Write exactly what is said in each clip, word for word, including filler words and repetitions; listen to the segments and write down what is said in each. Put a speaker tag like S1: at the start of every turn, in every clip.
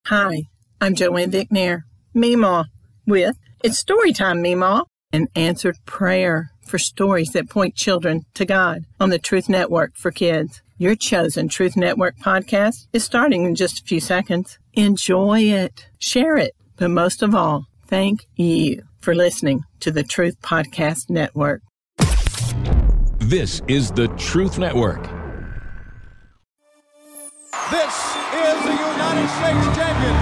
S1: Hi, I'm Joanne Vicknair, Meemaw, with It's Storytime, Meemaw, an answered prayer for stories that point children to God on the Truth Network for Kids. Your chosen Truth Network podcast is starting in just a few seconds. Enjoy it, share it, but most of all, thank you for listening to the Truth Podcast Network.
S2: This is the Truth Network.
S3: This is the United States champion.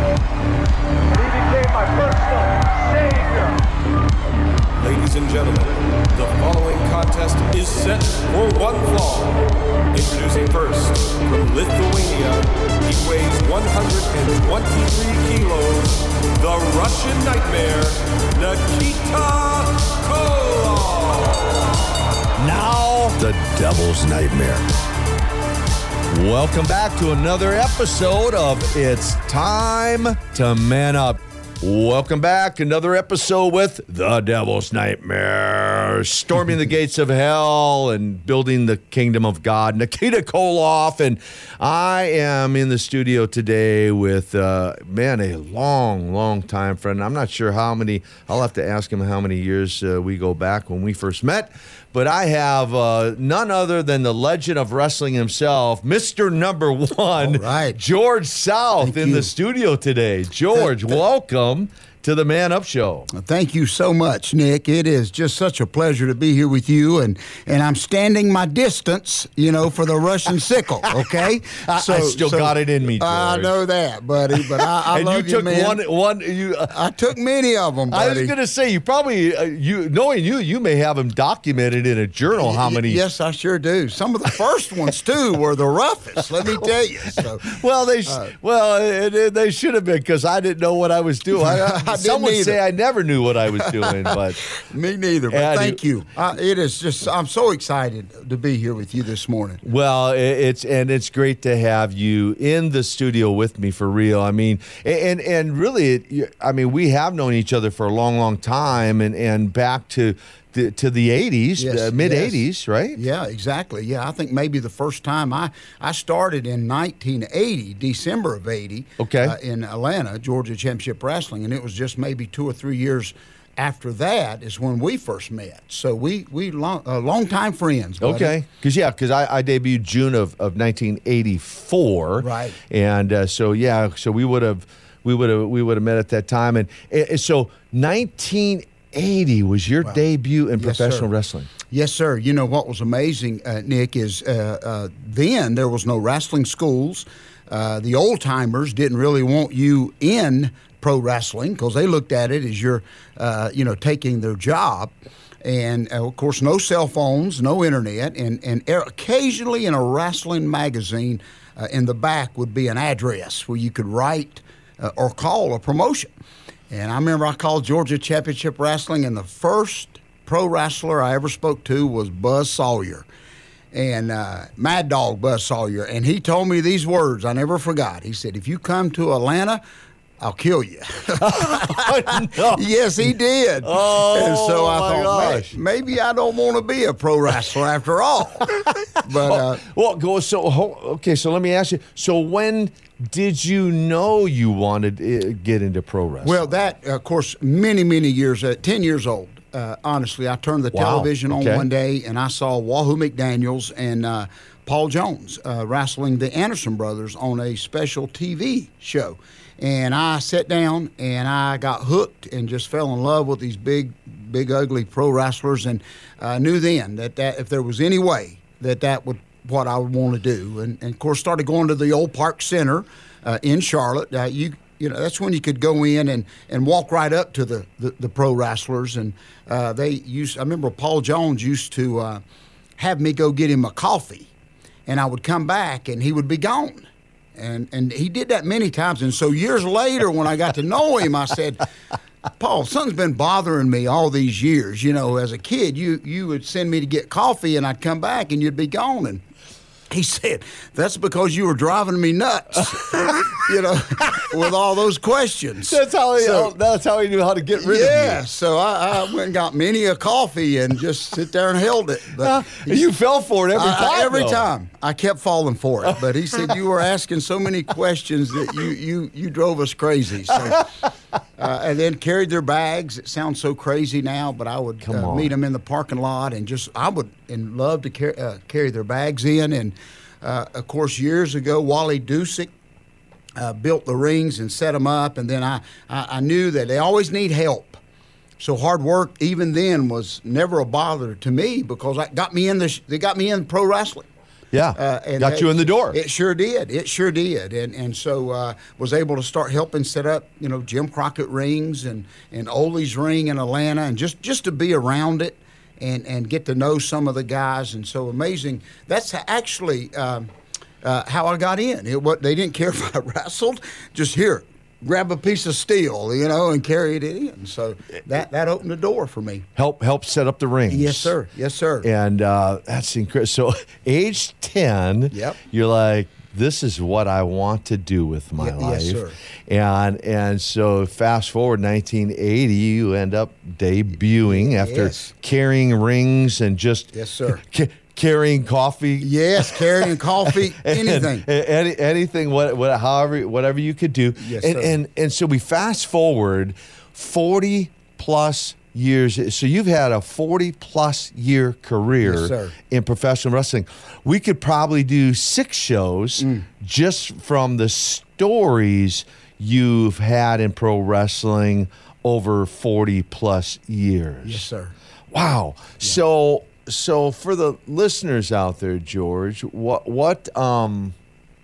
S4: He became my personal savior.
S5: Ladies and gentlemen, the following contest is set for one fall. Introducing first, from Lithuania, he weighs one hundred twenty-three kilos, the Russian Nightmare, Nikita Koloff.
S6: Now, the Devil's Nightmare. Welcome back to another episode of It's Time to Man Up. Welcome back. Another episode with the Devil's Nightmare, storming the gates of hell and building the kingdom of God, Nikita Koloff. And I am in the studio today with, uh, man, a long, long time friend. I'm not sure how many, I'll have to ask him how many years uh, we go back when we first met. But I have uh, none other than the legend of wrestling himself, Mister Number One,
S7: right.
S6: George South,
S7: Thank
S6: in
S7: you.
S6: the studio today. George,
S7: Th- th-
S6: welcome to the Man Up Show.
S7: Thank you so much, Nick. It is just such a pleasure to be here with you, and, and I'm standing my distance, you know, for the Russian sickle, okay?
S6: I, I still so, got it in me, George.
S7: I know that, buddy, but I, I
S6: and
S7: love
S6: you took
S7: man.
S6: one, one. You, uh,
S7: I took many of them, buddy.
S6: I was going to say, you probably, uh, you knowing you, you may have them documented in a journal, how many.
S7: Yes, I sure do. Some of the first ones, too, were the roughest, let me tell you. So,
S6: well, they
S7: uh,
S6: well it, it, they should have been, because I didn't know what I was doing. I,
S7: I
S6: some would
S7: either.
S6: say I never knew what I was doing, but
S7: me neither. But
S6: and
S7: thank you. Uh, it is just I'm so excited to be here with you this morning.
S6: Well, it's and it's great to have you in the studio with me for real. I mean, and and really, it, I mean, we have known each other for a long, long time, and and back to. The, to the eighties,
S7: yes,
S6: uh, mid-eighties,
S7: yes.
S6: right?
S7: Yeah, exactly. Yeah, I think maybe the first time I, I started in nineteen eighty, December of eighty,
S6: okay.
S7: uh, in Atlanta, Georgia Championship Wrestling, and it was just maybe two or three years after that is when we first met. So we we long, uh, long-time friends, buddy.
S6: Okay, because, yeah, because I, I debuted June of, of nineteen eighty-four.
S7: Right.
S6: And uh, so, yeah, so we would have we would have we would have met at that time. And, and so nineteen eighty was your wow. debut in
S7: yes,
S6: professional
S7: sir.
S6: wrestling.
S7: Yes, sir. You know, what was amazing, uh, Nick, is uh, uh, then there was no wrestling schools. Uh, the old-timers didn't really want you in pro wrestling because they looked at it as you're, uh, you know, taking their job. And, uh, of course, no cell phones, no internet, and, and occasionally in a wrestling magazine uh, in the back would be an address where you could write uh, or call a promotion. And I remember I called Georgia Championship Wrestling, and the first pro wrestler I ever spoke to was Buzz Sawyer, and uh, Mad Dog Buzz Sawyer. And he told me these words I never forgot. He said, if you come to Atlanta, I'll kill you.
S6: No.
S7: Yes, he did.
S6: Oh,
S7: and so I
S6: my
S7: thought,
S6: gosh.
S7: maybe I don't want to be a pro wrestler after all. But uh,
S6: well, go so okay. So let me ask you. So when did you know you wanted to get into pro wrestling?
S7: Well, that of course, many many years. Uh, Ten years old. Uh, honestly, I turned the
S6: wow.
S7: television on
S6: okay.
S7: one day and I saw Wahoo McDaniels and uh, Paul Jones uh, wrestling the Anderson brothers on a special T V show. And I sat down and I got hooked and just fell in love with these big, big, ugly pro wrestlers. And I knew then that, that if there was any way that that would what I would want to do. And, and of course, started going to the old Park Center uh, in Charlotte. Uh, you you know, that's when you could go in and, and walk right up to the, the, the pro wrestlers. And uh, they used, I remember Paul Jones used to uh, have me go get him a coffee. And I would come back and he would be gone. And and he did that many times. And so years later, when I got to know him, I said, Paul, something's been bothering me all these years. You know, as a kid, you you would send me to get coffee, and I'd come back, and you'd be gone. And He said, that's because you were driving me nuts, you know, with all those questions.
S6: That's how he,
S7: So-
S6: that's how he knew how to get rid
S7: Yeah,
S6: of you.
S7: so I, I went and got many a coffee and just sit there and held it. But
S6: You fell for it every
S7: I- I-
S6: time.
S7: every
S6: though.
S7: time. I kept falling for it. But he said you were asking so many questions that you you you drove us crazy. So, uh, and then carried their bags. It sounds so crazy now, but I would
S6: Come
S7: uh,
S6: on.
S7: meet them in the parking lot and just I would and love to car- uh, carry their bags in. And uh, of course, years ago, Wally Dusick uh, built the rings and set them up, and then I, I I knew that they always need help. So hard work, even then, was never a bother to me because that got me in the. They got me in pro wrestling.
S6: Yeah,
S7: Uh, and
S6: got
S7: that-
S6: you in the door.
S7: It sure did. It sure did. And and so uh, was able to start helping set up, you know, Jim Crockett rings and and Ole's ring in Atlanta, and just just to be around it and and get to know some of the guys. And so amazing. That's actually um, uh, how I got in. It what they didn't care if I wrestled. Just here, grab a piece of steel, you know, and carry it in. So that that opened the door for me.
S6: help help set up the rings.
S7: Yes, sir. Yes, sir.
S6: And uh, that's incredible. So, age ten,
S7: Yep.
S6: you're like, this is what I want to do with my
S7: Ye-
S6: life.
S7: yes, sir.
S6: And and so, fast forward nineteen eighty, you end up debuting after
S7: Yes.
S6: carrying rings and just
S7: Yes, sir.
S6: ca- carrying coffee.
S7: Yes, carrying coffee,
S6: And-
S7: anything.
S6: and any, anything, what, what, however, whatever you could do.
S7: Yes,
S6: and,
S7: sir.
S6: and and so we fast forward forty plus years. So you've had a forty plus year career
S7: Yes, sir.
S6: in professional wrestling. We could probably do six shows
S7: Mm.
S6: just from the stories you've had in pro wrestling over forty plus years.
S7: Yes, sir.
S6: Wow. So so for the listeners out there, George, what what um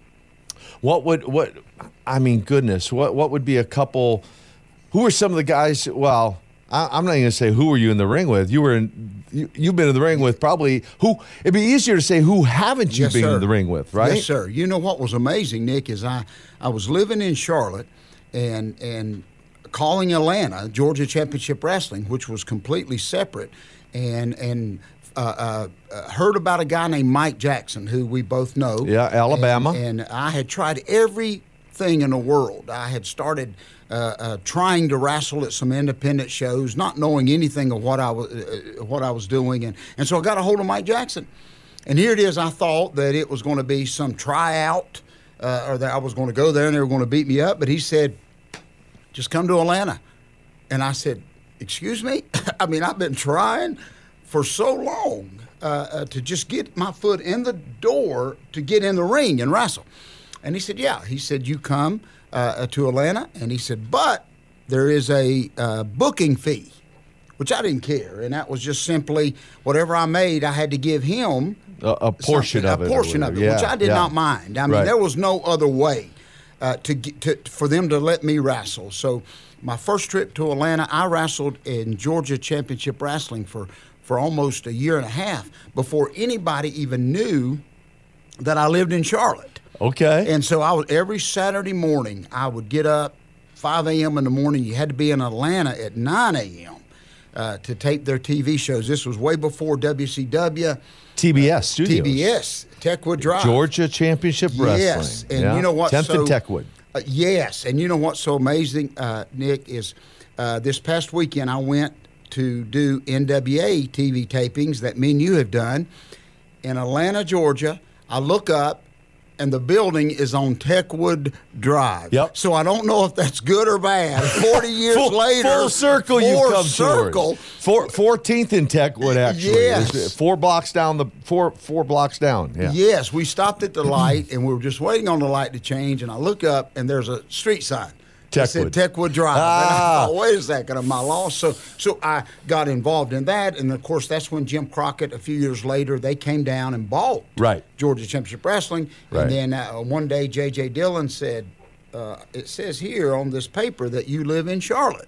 S6: what would what I mean, goodness, what what would be a couple? Who are some of the guys? Well, I, I'm not even gonna say who were you in the ring with. You were in. You, you've been in the ring with probably who. It'd be easier to say who haven't you
S7: Yes,
S6: been
S7: sir.
S6: in the ring with, right?
S7: Yes, sir. You know what was amazing, Nick, is I, I was living in Charlotte and and calling Atlanta, Georgia Championship Wrestling, which was completely separate, and and uh, uh, heard about a guy named Mike Jackson, who we both know.
S6: Yeah, Alabama.
S7: And, and I had tried everything in the world. I had started uh, uh, trying to wrestle at some independent shows, not knowing anything of what I was uh, what I was doing, and and so I got a hold of Mike Jackson. And here it is. I thought that it was going to be some tryout, uh, or that I was going to go there and they were going to beat me up. But he said, "Just come to Atlanta." And I said, "Excuse me? I mean, I've been trying for so long uh, uh, to just get my foot in the door to get in the ring and wrestle." And he said, "Yeah." He said, "You come uh, to Atlanta," and he said, "But there is a uh, booking fee," which I didn't care, and that was just simply whatever I made, I had to give him
S6: A, a portion
S7: something,
S6: of it.
S7: a
S6: or
S7: portion of it,
S6: whatever.
S7: which
S6: Yeah,
S7: I did
S6: yeah.
S7: not mind. I mean,
S6: Right.
S7: there was no other way uh, to, get, to for them to let me wrestle. So my first trip to Atlanta, I wrestled in Georgia Championship Wrestling for for almost a year and a half before anybody even knew that I lived in Charlotte.
S6: Okay.
S7: And so I was every Saturday morning I would get up five a.m. in the morning. You had to be in Atlanta at nine a.m. Uh, to tape their T V shows. This was way before W C W,
S6: T B S Studios.
S7: T B S, Techwood Drive.
S6: Georgia Championship Wrestling.
S7: Yes, and
S6: Yeah.
S7: you know what?
S6: tenth
S7: so,
S6: and Techwood.
S7: Uh, yes, and you know what's so amazing, uh, Nick, is uh, this past weekend I went to do N W A T V tapings that me and you have done in Atlanta, Georgia. I look up, and the building is on Techwood Drive.
S6: Yep.
S7: So I don't know if that's good or bad. Forty years
S6: full,
S7: later,
S6: full circle you
S7: full
S6: come
S7: circle.
S6: towards. Four, fourteenth in Techwood, actually.
S7: Yes.
S6: It's four blocks down the four four blocks down. Yeah.
S7: Yes, we stopped at the light, and we were just waiting on the light to change. And I look up, and there's a street sign. It said
S6: Techwood.
S7: Techwood Drive.
S6: Ah.
S7: And I thought, wait a second, am I lost? So, so I got involved in that, and of course, that's when Jim Crockett, a few years later, they came down and bought
S6: Right.
S7: Georgia Championship Wrestling.
S6: Right.
S7: And then uh, one day, J J Dillon said, uh, "It says here on this paper that you live in Charlotte."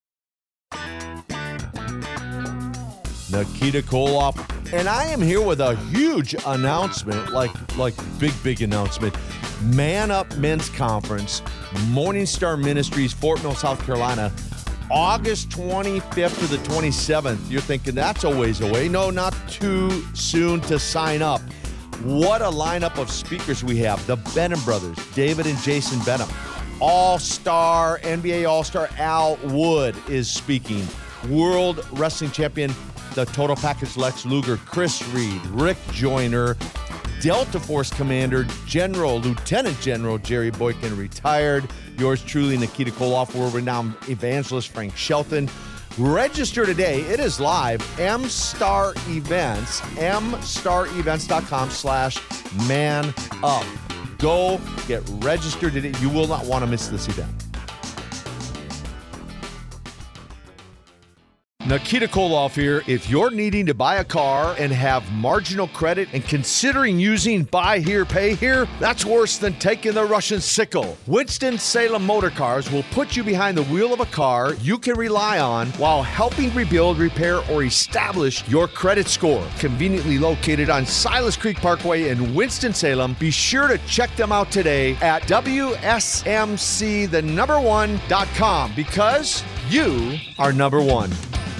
S6: Nikita Koloff. And I am here with a huge announcement, like like big, big announcement. Man Up Men's Conference, Morningstar Ministries, Fort Mill, South Carolina, August twenty-fifth to the twenty-seventh. You're thinking that's a ways away. No, not too soon to sign up. what a lineup of speakers we have. The Benham brothers, David and Jason Benham. All-star, N B A All-Star Al Wood is speaking. World Wrestling Champion, the Total Package Lex Luger, Chris Reed, Rick Joyner, Delta Force Commander, General, Lieutenant General Jerry Boykin, retired. Yours truly, Nikita Koloff, world-renowned evangelist Frank Shelton. Register today. It is live. M-Star Events, m star events dot com slash man up. Go get registered today. You will not want to miss this event. Nikita Koloff here. If you're needing to buy a car and have marginal credit and considering using buy here, pay here, that's worse than taking the Russian sickle. Winston-Salem Motor Cars will put you behind the wheel of a car you can rely on while helping rebuild, repair, or establish your credit score. Conveniently located on Silas Creek Parkway in Winston-Salem. Be sure to check them out today at W S M C the number one dot com because you are number one.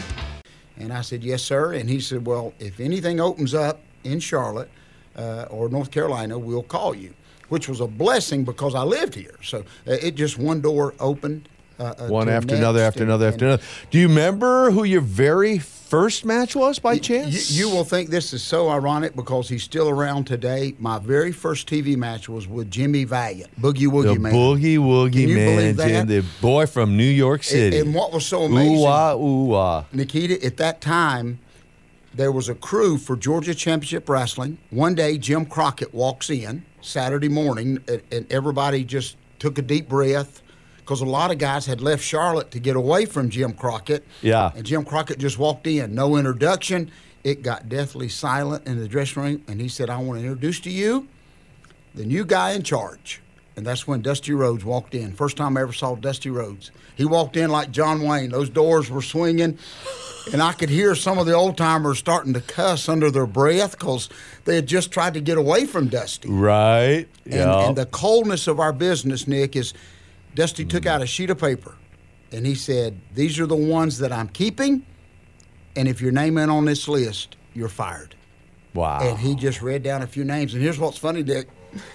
S7: And I said, yes, sir. And he said, well, if anything opens up in Charlotte uh, or North Carolina, we'll call you, which was a blessing because I lived here. So uh, it just one door opened. Uh, uh,
S6: one after another, after and, another, after another. Do you remember who your very first match was by chance?
S7: You, you will think this is so ironic because he's still around today. My very first T V match was with Jimmy Valiant, Boogie Woogie
S6: the
S7: Man.
S6: Boogie Woogie
S7: Can you
S6: Man,
S7: believe that?
S6: Jim, the boy from New York City.
S7: And, and what was so amazing,
S6: ooh-ah, ooh-ah.
S7: Nikita, at that time, there was a crew for Georgia Championship Wrestling. One day, Jim Crockett walks in Saturday morning, and, and everybody just took a deep breath, because a lot of guys had left Charlotte to get away from Jim Crockett.
S6: Yeah.
S7: And Jim Crockett just walked in. No introduction. It got deathly silent in the dressing room, and he said, I want to introduce to you the new guy in charge. And that's when Dusty Rhodes walked in. First time I ever saw Dusty Rhodes. He walked in like John Wayne. Those doors were swinging, and I could hear some of the old-timers starting to cuss under their breath because they had just tried to get away from Dusty.
S6: Right.
S7: And,
S6: yeah.
S7: and the coldness of our business, Nick, is – Dusty took out a sheet of paper, and he said, these are the ones that I'm keeping, and if your name ain't on this list, you're fired.
S6: Wow.
S7: And he just read down a few names. And here's what's funny, Dick.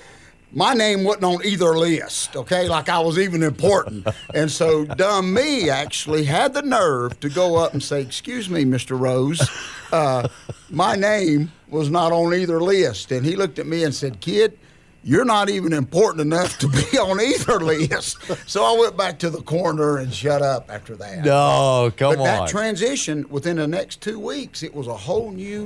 S7: My name wasn't on either list, okay, like I was even important. And so dumb me actually had the nerve to go up and say, excuse me, Mister Rose, uh, my name was not on either list. And he looked at me and said, kid, you're not even important enough to be on either list. So I went back to the corner and shut up after that.
S6: No, come
S7: but
S6: on.
S7: That transition, within the next two weeks, it was a whole new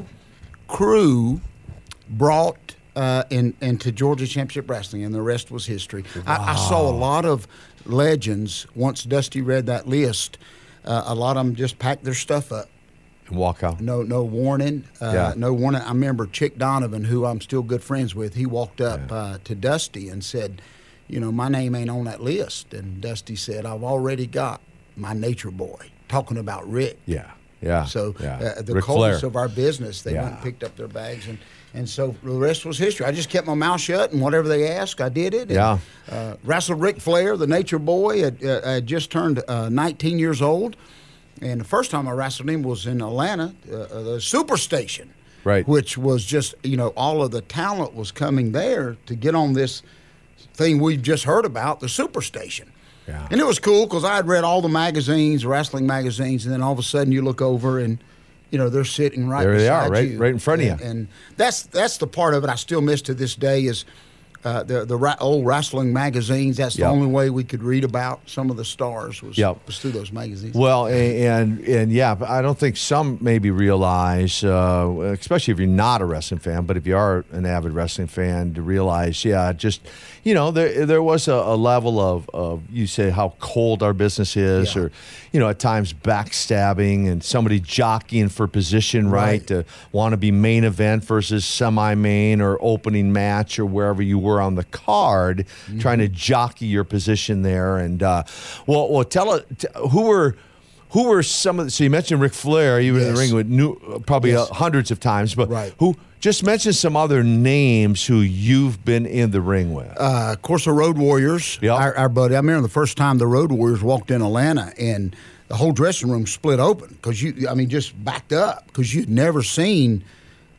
S7: crew brought uh, in, into Georgia Championship Wrestling, and the rest was history. Wow. I, I saw a lot of legends, once Dusty read that list, uh, a lot of them just packed their stuff up.
S6: And walk out.
S7: No, no warning. Uh,
S6: yeah.
S7: No warning. I remember Chick Donovan, who I'm still good friends with. He walked up yeah. uh, to Dusty and said, "You know, my name ain't on that list." And Dusty said, "I've already got my Nature Boy." Talking about Rick.
S6: Yeah, yeah.
S7: So
S6: yeah.
S7: Uh, the
S6: Ric
S7: coldness
S6: Flair.
S7: of our business, they
S6: yeah.
S7: went and picked up their bags, and and so the rest was history. I just kept my mouth shut, and whatever they asked, I did it. And,
S6: yeah.
S7: Uh, wrestled Ric Flair, the Nature Boy. Had, uh, had just turned uh, nineteen years old. And the first time I wrestled him was in Atlanta, uh, the Superstation,
S6: right?
S7: Which was just, you know, all of the talent was coming there to get on this thing we've just heard about, the Superstation.
S6: Yeah.
S7: And it was cool because I had read all the magazines, wrestling magazines, and then all of a sudden you look over and, you know, they're sitting right
S6: there
S7: beside
S6: they are, right,
S7: you.
S6: right in front
S7: and,
S6: of you.
S7: And that's that's the part of it I still miss to this day is uh, the the ra- old wrestling magazines. That's the
S6: yep.
S7: only way we could read about some of the stars was,
S6: yep.
S7: was through those magazines.
S6: Well, and, and and yeah, but I don't think some maybe realize, uh, especially if you're not a wrestling fan, but if you are an avid wrestling fan, to realize, yeah, just, you know, there there was a, a level of, of, you say how cold our business is, yeah. or, you know, at times backstabbing and somebody jockeying for position, right, right to want to be main event versus semi-main or opening match or wherever you were on the card, mm-hmm. trying to jockey your position there. And uh, well, well, tell it t- who were who were some of the, so you mentioned Ric Flair, you were yes. in the ring with new, probably yes. uh, hundreds of times, but
S7: right.
S6: who just mention some other names who you've been in the ring with.
S7: Uh, of course, the Road Warriors,
S6: yep.
S7: our, our buddy. I remember the first time the Road Warriors walked in Atlanta, and the whole dressing room split open because you, I mean, just backed up because you'd never seen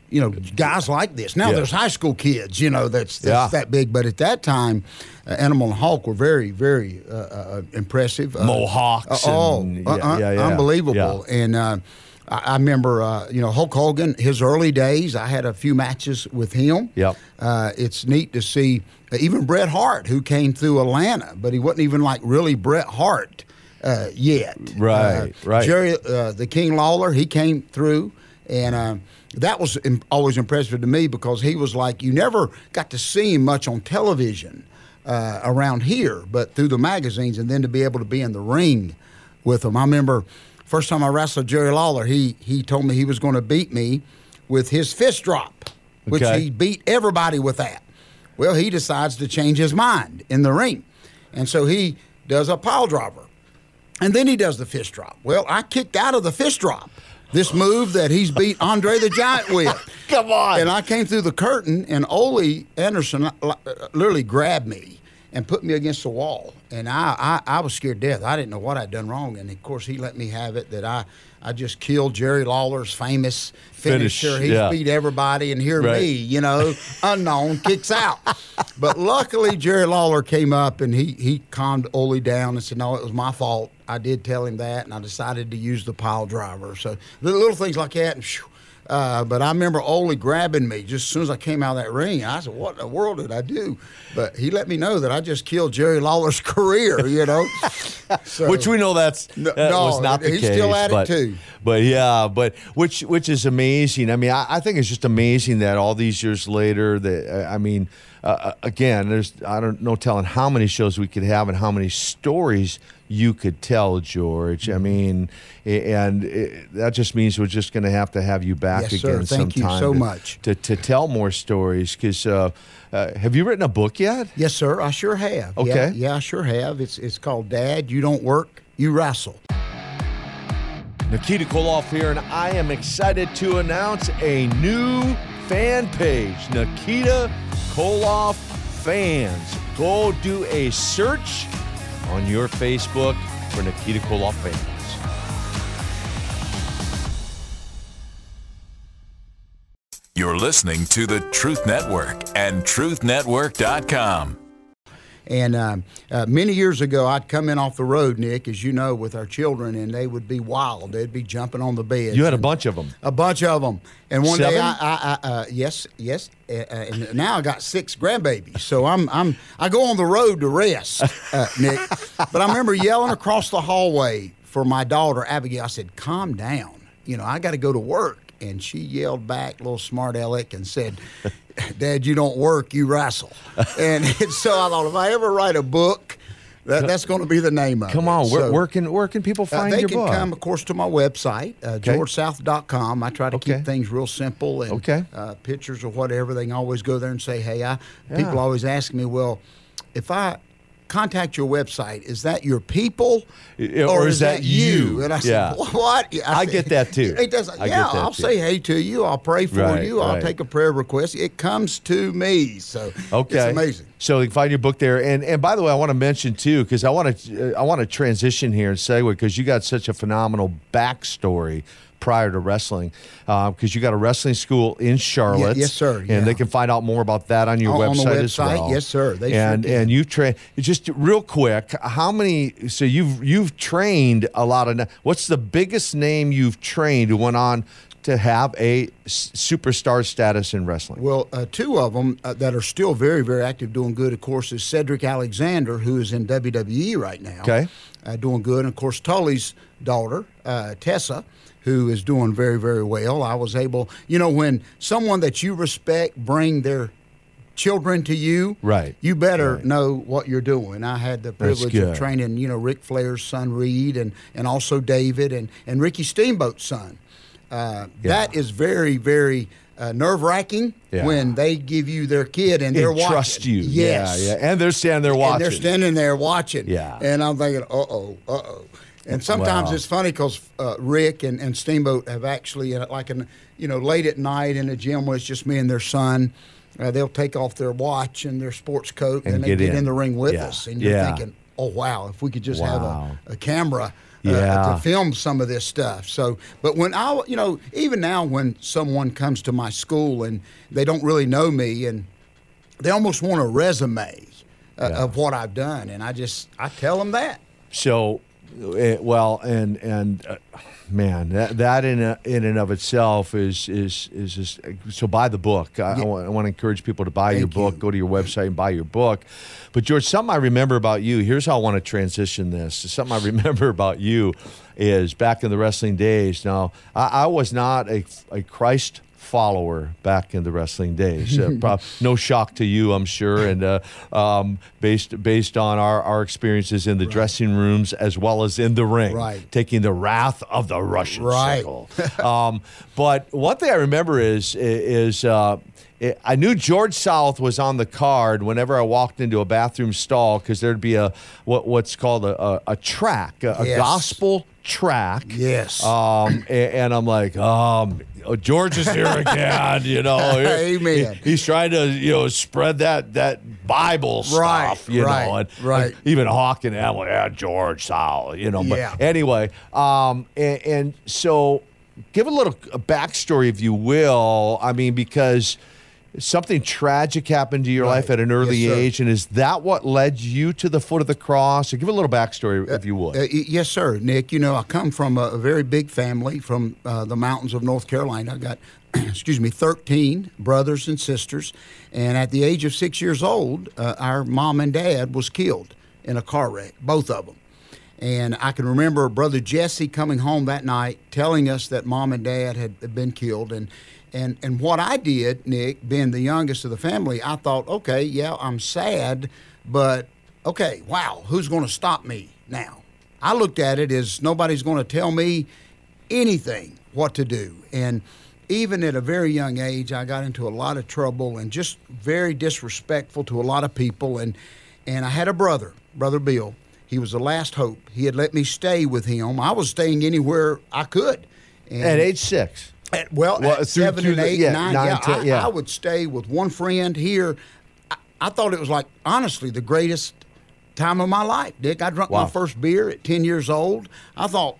S7: you know, guys like this. Now
S6: Yeah.
S7: there's high school kids, you know, that's, that's
S6: Yeah.
S7: that big. But at that time, uh, Animal and Hawk were very, very uh, uh, impressive. Uh,
S6: Mohawks
S7: Uh, oh,
S6: and-
S7: uh,
S6: yeah, yeah, yeah.
S7: unbelievable.
S6: Yeah.
S7: And uh, I, I remember, uh, you know, Hulk Hogan, his early days, I had a few matches with him.
S6: Yep.
S7: Uh, it's neat to see uh, even Bret Hart, who came through Atlanta, but he wasn't even like really Bret Hart uh, yet.
S6: Right,
S7: Uh,
S6: right.
S7: Jerry, uh, the King Lawler, he came through, and uh, that was im- always impressive to me because he was like, you never got to see him much on television uh, around here, but through the magazines, and then to be able to be in the ring with him. I remember first time I wrestled Jerry Lawler, he he told me he was going to beat me with his fist drop, which
S6: Okay.
S7: he beat everybody with that. Well, he decides to change his mind in the ring, and so he does a pile driver. And then he does the fist drop. Well, I kicked out of the fist drop, this move that he's beat Andre the Giant with.
S6: Come on.
S7: And I came through the curtain, and Ole Anderson uh, literally grabbed me and put me against the wall. And I, I, I was scared to death. I didn't know what I'd done wrong. And, of course, he let me have it that I, I just killed Jerry Lawler's famous
S6: Finish,
S7: finisher. He's
S6: yeah.
S7: beat everybody, and here
S6: Right.
S7: me, you know, unknown, kicks out. But luckily, Jerry Lawler came up, and he, he calmed Ole down and said, no, it was my fault. I did tell him that, and I decided to use the pile driver. So little, little things like that. And phew, uh, but I remember Ole grabbing me just as soon as I came out of that ring. I said, what in the world did I do? But he let me know that I just killed Jerry Lawler's career, you know. So,
S6: Which we know that's
S7: No,
S6: that
S7: no,
S6: was not the
S7: he's
S6: case.
S7: still at it,
S6: but,
S7: too.
S6: But yeah, but which which is amazing. I mean, I, I think it's just amazing that all these years later, that I mean, uh, again, there's I don't know telling how many shows we could have and how many stories you could tell, George. I mean, and it, that just means we're just going to have to have you back
S7: Yes, sir.
S6: again
S7: Thank you
S6: sometime
S7: so
S6: to,
S7: much.
S6: to to tell more stories. Because uh, uh, have you written a book yet?
S7: Yes, sir. I sure have.
S6: Okay.
S7: Yeah, yeah, I sure have. It's it's called Dad, You Don't Work, You Wrestle.
S6: Nikita Koloff here, and I am excited to announce a new fan page, Nikita Koloff Fans. Go do a search on your Facebook for Nikita Koloff Fans.
S8: You're listening to the Truth Network and truth network dot com.
S7: And uh, uh, many years ago, I'd come in off the road, Nick, as you know, with our children, and they would be wild. They'd be jumping on the bed.
S6: You had a bunch of them.
S7: A bunch of them. And one
S6: Seven?
S7: day, I, I, I uh, yes, yes, uh, uh, and now I got six grandbabies. So I'm, I'm, I go on the road to rest, uh, Nick. But I remember yelling across the hallway for my daughter Abigail. I said, "Calm down. You know, I got to go to work." And she yelled back, little smart aleck, and said, "Dad, you don't work, you wrestle." And, and so I thought, if I ever write a book, that, that's going to be the name of it.
S6: Come on, where,
S7: So,
S6: where can where can people
S7: uh,
S6: find
S7: they
S6: your
S7: can
S6: book?
S7: come, of course, to my website, uh, george south dot com. I try to
S6: Okay.
S7: keep things real simple and
S6: Okay.
S7: uh, pictures or whatever. They can always go there and say, hey, I,
S6: Yeah.
S7: people always ask me, well, if I contact your website, is that your people
S6: Or
S7: or,
S6: is
S7: is
S6: that
S7: that you?
S6: you?
S7: And I said,
S6: Yeah.
S7: what?
S6: I
S7: said,
S6: get that too.
S7: It doesn't,
S6: I get
S7: yeah,
S6: that
S7: I'll
S6: too.
S7: say hey to you. I'll pray for
S6: Right,
S7: you. I'll
S6: right.
S7: take a prayer request. It comes to me. So
S6: Okay,
S7: it's amazing.
S6: So you can find your book there, and and by the way, I want to mention too, because I want to uh, I want to transition here and segue because you got such a phenomenal backstory prior to wrestling, because uh, you got a wrestling school in Charlotte.
S7: yes, sir, yeah.
S6: And they can find out more about that on your
S7: On- on the
S6: website as
S7: website,
S6: well.
S7: yes, sir, they sure
S6: and
S7: can.
S6: and you train just real quick. How many? So you've you've trained a lot of. What's the biggest name you've trained who went on to have a s- superstar status in wrestling?
S7: Well, uh, two of them uh, that are still very, very active, doing good, of course, is Cedric Alexander, who is in W W E right now.
S6: Okay.
S7: Uh, doing good. And, of course, Tully's daughter, uh, Tessa, who is doing very, very well. I was able, you know, when someone that you respect bring their children to you,
S6: Right.
S7: you better
S6: Right.
S7: know what you're doing. I had the
S6: That's
S7: privilege
S6: good.
S7: of training, you know, Ric Flair's son, Reed, and, and also David, and, and Ricky Steamboat's son. Uh, That is very, very uh, nerve-wracking
S6: Yeah.
S7: when they give you their kid and they're
S6: And
S7: watching.
S6: trust you.
S7: Yes.
S6: Yeah, yeah. And they're standing there watching.
S7: And they're standing there watching.
S6: Yeah.
S7: And I'm thinking, uh-oh, uh-oh. And sometimes
S6: Wow.
S7: it's funny because uh, Rick and, and Steamboat have actually, uh, like, in, you know, late at night in the gym where it's just me and their son, uh, they'll take off their watch and their sports coat and,
S6: And
S7: they
S6: get
S7: get in.
S6: in.
S7: the ring with
S6: Yeah.
S7: us. And you're
S6: Yeah.
S7: thinking, oh, wow, if we could just
S6: Wow.
S7: have a, a camera uh,
S6: Yeah.
S7: to film some of this stuff. So, but when I, you know, even now when someone comes to my school and they don't really know me and they almost want a resume uh,
S6: Yeah.
S7: of what I've done, and I just, I tell them that.
S6: So, eh, well, and and uh, man, that that in a, in and of itself is is is just so. Buy the book. I, I, want, I want to encourage people to buy your
S7: Thank
S6: book.
S7: you.
S6: Go to your website and buy your book. But George, something I remember about you. Here's how I want to transition this. Something I remember about you is back in the wrestling days. Now, I, I was not a a Christ follower back in the wrestling days. Uh, prob- no shock to you, I'm sure, and uh, um, based based on our, our experiences in the right. dressing rooms as well as in the ring,
S7: right.
S6: taking the wrath of the Russian
S7: right.
S6: circle. um, but one thing I remember is is uh, it, I knew George South was on the card whenever I walked into a bathroom stall because there'd be a what what's called a, a, a track, a, a
S7: yes.
S6: gospel track.
S7: Yes.
S6: Um, and, and I'm like, um, oh, George is here again. You know,
S7: Amen.
S6: He, he's trying to you know spread that that Bible
S7: Right,
S6: stuff. You
S7: right,
S6: know, and,
S7: right.
S6: and even Hawk and Emily, yeah, George South. You know,
S7: Yeah.
S6: but anyway, um, and, and so give a little backstory, if you will. I mean, because something tragic happened to your
S7: Right.
S6: life at an early
S7: Yes, sir.
S6: age, and is that what led you to the foot of the cross? So give a little backstory, if you would.
S7: Uh, y- yes, sir, Nick. You know, I come from a, a very big family from uh, the mountains of North Carolina. I got, excuse me, thirteen brothers and sisters, and at the age of six years old, uh, our mom and dad was killed in a car wreck, both of them. And I can remember Brother Jesse coming home that night telling us that mom and dad had been killed. And And and what I did, Nick, being the youngest of the family, I thought, okay, yeah, I'm sad, but okay, wow, who's going to stop me now? I looked at it as nobody's going to tell me anything what to do. And even at a very young age, I got into a lot of trouble and just very disrespectful to a lot of people. And and I had a brother, Brother Bill. He was the last hope. He had let me stay with him. I was staying anywhere I could. And
S6: At age six.
S7: At, well,
S6: Well,
S7: at
S6: through-
S7: seven
S6: through
S7: and
S6: the-
S7: eight,
S6: yeah,
S7: nine,
S6: nine,
S7: yeah,
S6: ten,
S7: I,
S6: yeah.
S7: I would stay with one friend here. I, I thought it was like, honestly, the greatest time of my life, Dick. I drank
S6: Wow.
S7: my first beer at ten years old. I thought,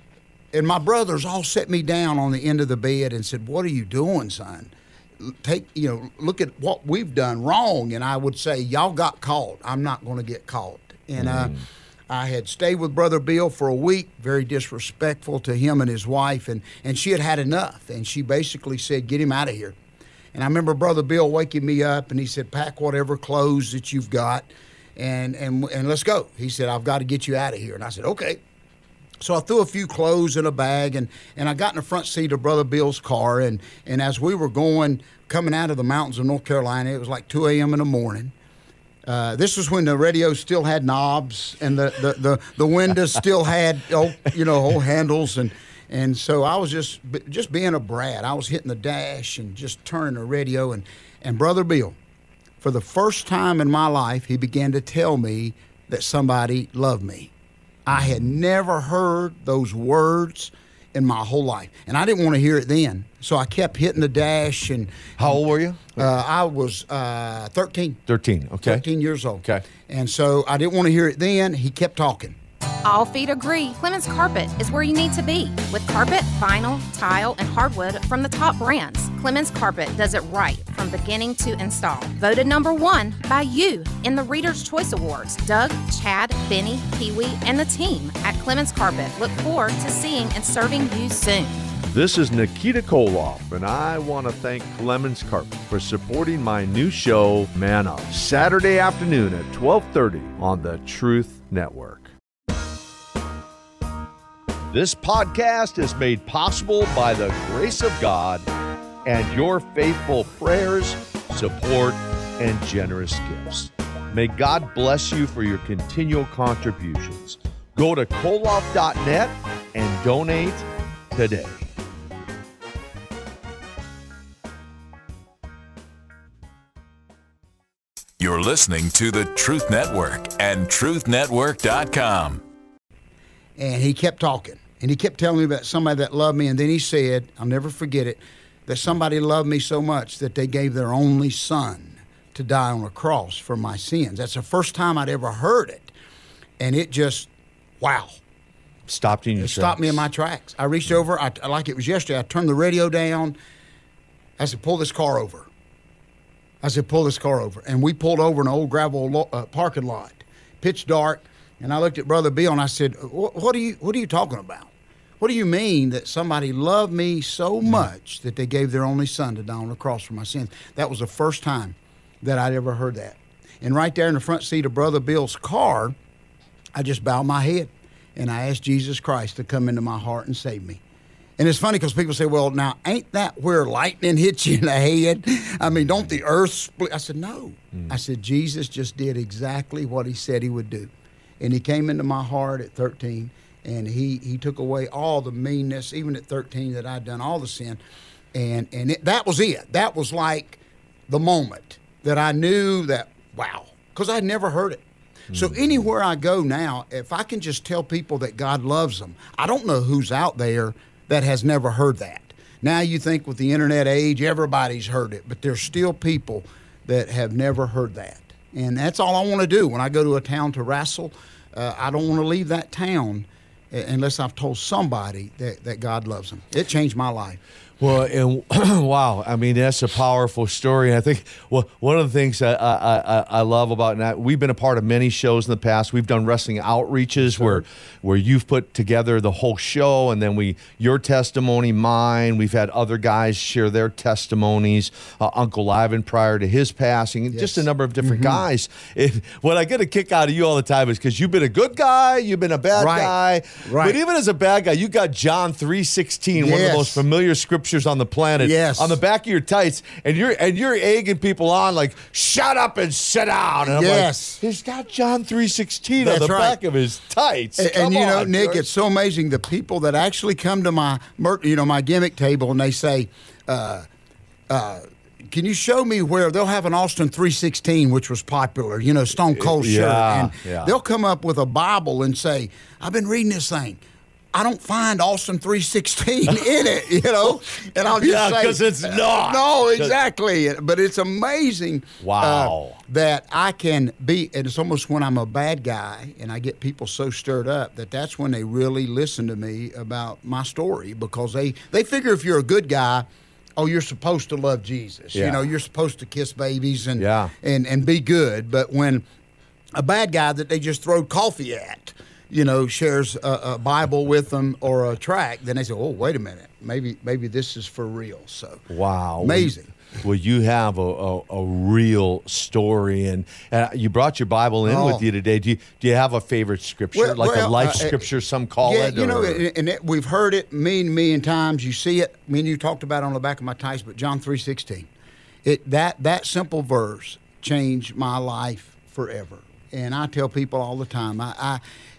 S7: and my brothers all set me down on the end of the bed and said, "What are you doing, son? Take, you know, look at what we've done wrong." And I would say, "Y'all got caught. I'm not going to get caught." And uh, I had stayed with Brother Bill for a week, very disrespectful to him and his wife, and, and she had had enough, and she basically said, "Get him out of here." And I remember Brother Bill waking me up, and he said, "Pack whatever clothes that you've got, and and and let's go." He said, "I've got to get you out of here." And I said, "Okay." So I threw a few clothes in a bag, and, and I got in the front seat of Brother Bill's car, and, and as we were going, coming out of the mountains of North Carolina, it was like two a.m. in the morning. Uh, this was when the radio still had knobs and the, the, the, the windows still had, oh, you know, old handles. And, and so I was just just being a brat. I was hitting the dash and just turning the radio. And, and Brother Bill, for the first time in my life, he began to tell me that somebody loved me. I had never heard those words in my whole life. And I didn't want to hear it then. So I kept hitting the dash. And
S6: How old were you?
S7: Uh, I was uh, thirteen.
S6: thirteen, okay.
S7: thirteen years old.
S6: Okay.
S7: And so I didn't want to hear it then. He kept talking.
S9: All feet agree Clemens Carpet is where you need to be. With carpet, vinyl, tile, and hardwood from the top brands, Clemens Carpet does it right from beginning to install. Voted number one by you in the Reader's Choice Awards. Doug, Chad, Benny, Pee-wee, and the team at Clemens Carpet look forward to seeing and serving you soon.
S6: This is Nikita Koloff, and I want to thank Clemens Carpet for supporting my new show, Man Up, Saturday afternoon at twelve thirty on the Truth Network. This podcast is made possible by the grace of God and your faithful prayers, support, and generous gifts. May God bless you for your continual contributions. Go to koloff dot net and donate today.
S8: You're listening to the Truth Network and truth network dot com.
S7: And he kept talking. And he kept telling me about somebody that loved me. And then he said, I'll never forget it, that somebody loved me so much that they gave their only son to die on a cross for my sins. That's the first time I'd ever heard it. and it just, wow.
S6: Stopped in your
S7: It stopped me in my tracks. I reached over, I, like it was yesterday, I turned the radio down. I said, pull this car over. I said, pull this car over. And we pulled over an old gravel lo- uh, parking lot, pitch dark. And I looked at Brother Bill and I said, what are you, what are you talking about? What do you mean that somebody loved me so much that they gave their only son to die on the cross for my sins? That was the first time that I'd ever heard that. And right there in the front seat of Brother Bill's car, I just bowed my head and I asked Jesus Christ to come into my heart and save me. And it's funny because people say, well, now, ain't that where lightning hits you in the head? I mean, don't the earth split? I said, no. Mm. I said, Jesus just did exactly what he said he would do. And he came into my heart at thirteen, and he, he took away all the meanness, even at thirteen, that I'd done, all the sin. And, and it, that was it. That was like the moment that I knew that, wow, because I'd never heard it. Mm. So anywhere I go now, if I can just tell people that God loves them, I don't know who's out there that has never heard that. Now you think with the internet age, everybody's heard it, but there's still people that have never heard that. And that's all I want to do. When I go to a town to wrestle, uh, I don't want to leave that town unless I've told somebody that, that God loves them. It changed my life.
S6: Well, and wow, I mean, that's a powerful story. I think well, one of the things I, I, I love about that, we've been a part of many shows in the past. We've done wrestling outreaches sure. where where you've put together the whole show, and then we your testimony, mine. We've had other guys share their testimonies. Uh, Uncle Ivan prior to his passing, and yes. just a number of different mm-hmm. guys. It, what I get a kick out of you all the time is because you've been a good guy, you've been a bad
S7: right.
S6: guy,
S7: right.
S6: but even as a bad guy, you got John three sixteen, yes. one of the most familiar scriptures on the planet,
S7: yes.
S6: on the back of your tights, and you're and you're egging people on like, shut up and sit down. And I'm
S7: yes.
S6: like, he's got John three sixteen
S7: That's
S6: on the
S7: right.
S6: back of his tights.
S7: And,
S6: Come
S7: and you
S6: on,
S7: know, Nick,
S6: George.
S7: it's so amazing the people that actually come to my, you know, my gimmick table and they say, uh, uh, can you show me where they'll have an Austin three sixteen, which was popular, you know, Stone Cold shirt.
S6: Yeah,
S7: and
S6: yeah.
S7: they'll come up with a Bible and say, I've been reading this thing. I don't find Austin three sixteen in it, you know? And I'll just
S6: yeah,
S7: say.
S6: because it's not.
S7: No, exactly. But it's amazing
S6: wow.
S7: uh, that I can be, and it's almost when I'm a bad guy and I get people so stirred up that that's when they really listen to me about my story, because they, they figure if you're a good guy, oh, you're supposed to love Jesus.
S6: Yeah.
S7: You know, you're supposed to kiss babies and,
S6: yeah.
S7: and, and be good. But when a bad guy that they just throw coffee at, you know, shares a, a Bible with them or a tract, then they say, oh, wait a minute. Maybe maybe this is for real. So
S6: wow.
S7: Amazing.
S6: Well, well you have a, a, a real story, and uh, you brought your Bible in oh. with you today. Do you, do you have a favorite scripture,
S7: well,
S6: like
S7: well,
S6: a life
S7: uh,
S6: scripture, some call
S7: yeah,
S6: it?
S7: you
S6: or?
S7: know, and it, we've heard it many, million times. You see it. Me and you talked about it on the back of my tights, but John three sixteen. It, that, that simple verse changed my life forever. And I tell people all the time, I, I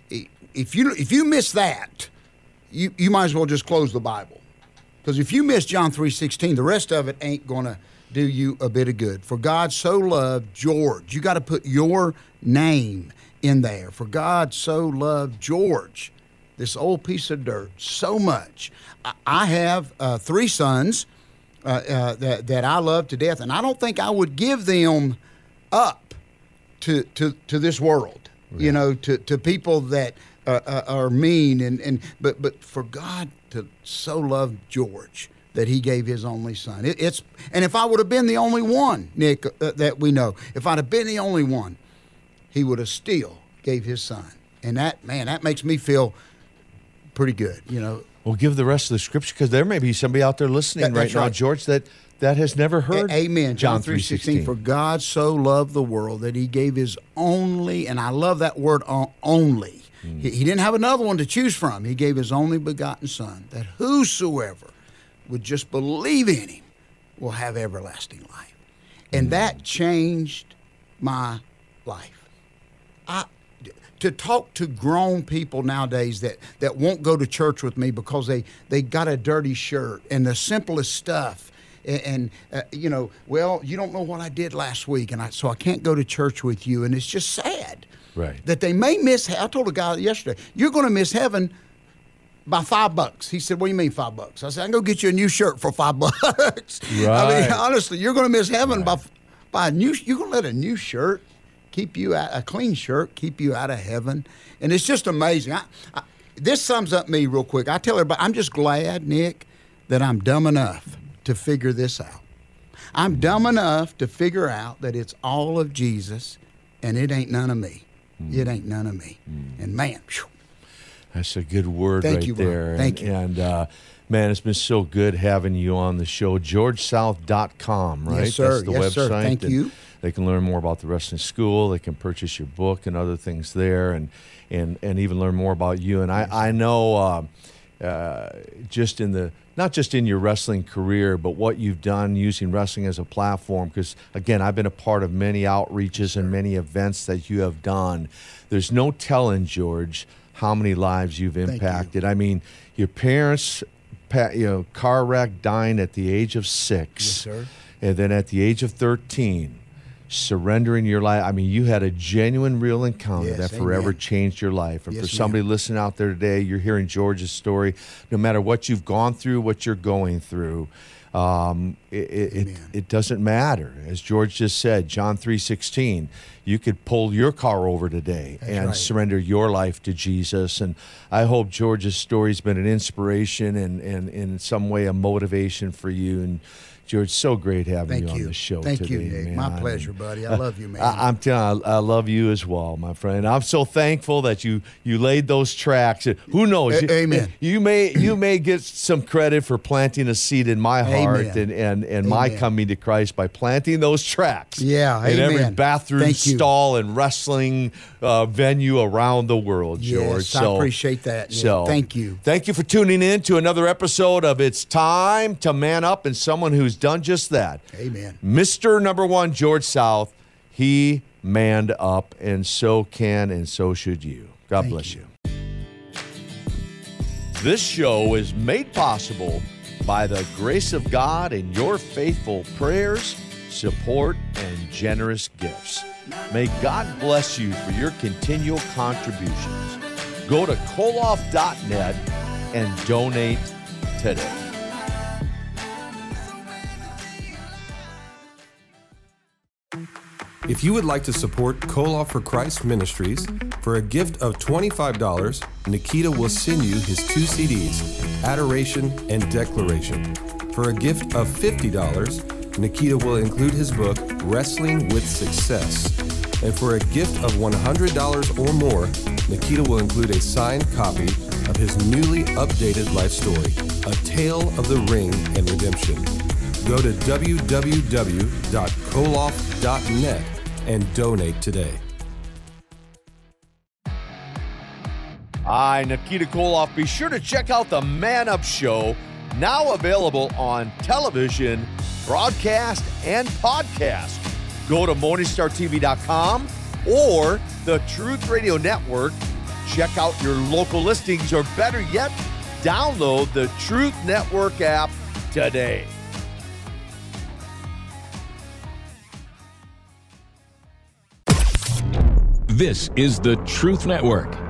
S7: If you if you miss that, you, you might as well just close the Bible. Because if you miss John three sixteen, the rest of it ain't going to do you a bit of good. For God so loved George. You got to put your name in there. For God so loved George, this old piece of dirt, so much. I, I have uh, three sons uh, uh, that, that I love to death, and I don't think I would give them up to, to, to this world, right. you know, to, to people that Uh, uh, are mean, and, and but but for God to so love George that he gave his only son. It, it's and if I would have been the only one, Nick, uh, that we know, if I'd have been the only one, he would have still gave his son. And that, man, that makes me feel pretty good, you know.
S6: Well, give the rest of the scripture, because there may be somebody out there listening
S7: that,
S6: right now,
S7: right.
S6: George, that that has never heard.
S7: A- Amen. John three sixteen. For God so loved the world that he gave his only, and I love that word, only. He, he didn't have another one to choose from. He gave his only begotten son, that whosoever would just believe in him will have everlasting life. And that changed my life. I, to talk to grown people nowadays that, that won't go to church with me because they, they got a dirty shirt and the simplest stuff. And, and uh, you know, well, you don't know what I did last week, and I, so I can't go to church with you. And it's just sad.
S6: Right.
S7: That they may miss. I told a guy yesterday, you're going to miss heaven by five bucks. He said, what do you mean five bucks? I said, I can go get you a new shirt for five bucks.
S6: Right.
S7: I mean, honestly, you're going to miss heaven right. by by a new. You're going to let a new shirt keep you out, a clean shirt, keep you out of heaven. And it's just amazing. I, I, this sums up me real quick. I tell everybody, I'm just glad, Nick, that I'm dumb enough to figure this out. I'm dumb enough to figure out that it's all of Jesus and it ain't none of me. Mm. It ain't none of me. Mm. And man, whew.
S6: That's a good word
S7: Thank
S6: right
S7: you,
S6: there.
S7: Ron. Thank
S6: and,
S7: you.
S6: And, uh, man, it's been so good having you on the show. george south dot com, right?
S7: Yes, sir.
S6: That's the
S7: yes,
S6: website.
S7: Sir. Thank
S6: and
S7: you.
S6: They can learn more about the wrestling school. They can purchase your book and other things there, and and, and even learn more about you. And I, I know uh, uh, just in the not just in your wrestling career, but what you've done using wrestling as a platform, because, again, I've been a part of many outreaches and many events that you have done. There's no telling, George, how many lives you've impacted.
S7: You.
S6: I mean, your parents, you know, car wreck, dying at the age of six.
S7: Yes, sir.
S6: And then at the age of thirteen, surrendering your life. I mean, you had a genuine, real encounter
S7: yes,
S6: that forever
S7: amen.
S6: changed your life. And
S7: yes,
S6: for somebody
S7: ma'am.
S6: listening out there today, you're hearing George's story. No matter what you've gone through, what you're going through, um, it, it, it, it doesn't matter. As George just said, John three sixteen, you could pull your car over today
S7: That's
S6: and
S7: right.
S6: surrender your life to Jesus. And I hope George's story's been an inspiration and, and, and in some way a motivation for you. And George, so great having
S7: Thank
S6: you on
S7: you.
S6: the show
S7: Thank
S6: today,
S7: you, Nick.
S6: man.
S7: My pleasure, buddy. I love you, man.
S6: I, I'm telling you, I, I love you as well, my friend. I'm so thankful that you you laid those tracks. Who knows?
S7: A- amen.
S6: You may you may get some credit for planting a seed in my heart
S7: Amen.
S6: and, and, and my
S7: Amen.
S6: coming to Christ by planting those tracks.
S7: Yeah,
S6: in
S7: amen.
S6: every bathroom
S7: Thank you.
S6: stall and wrestling uh, venue around the world, George.
S7: Yes,
S6: so,
S7: I appreciate that, Nick.
S6: So
S7: Thank you.
S6: Thank you for tuning in to another episode of It's Time to Man Up, and someone who's done just that.
S7: Amen.
S6: Mister Number One, George South, he manned up, and so can and so should you. God
S7: Thank
S6: bless
S7: you.
S6: you. This show is made possible by the grace of God and your faithful prayers, support, and generous gifts. May God bless you for your continual contributions. Go to koloff dot net and donate today.
S5: If you would like to support Koloff for Christ Ministries, for a gift of twenty-five dollars, Nikita will send you his two C Ds, Adoration and Declaration. For a gift of fifty dollars, Nikita will include his book, Wrestling with Success. And for a gift of one hundred dollars or more, Nikita will include a signed copy of his newly updated life story, A Tale of the Ring and Redemption. Go to w w w dot koloff dot net and donate today.
S6: Hi, Nikita Koloff. Be sure to check out the Man Up Show, now available on television, broadcast, and podcast. Go to morning star t v dot com or the Truth Radio Network. Check out your local listings, or better yet, download the Truth Network app today.
S2: This is the Truth Network.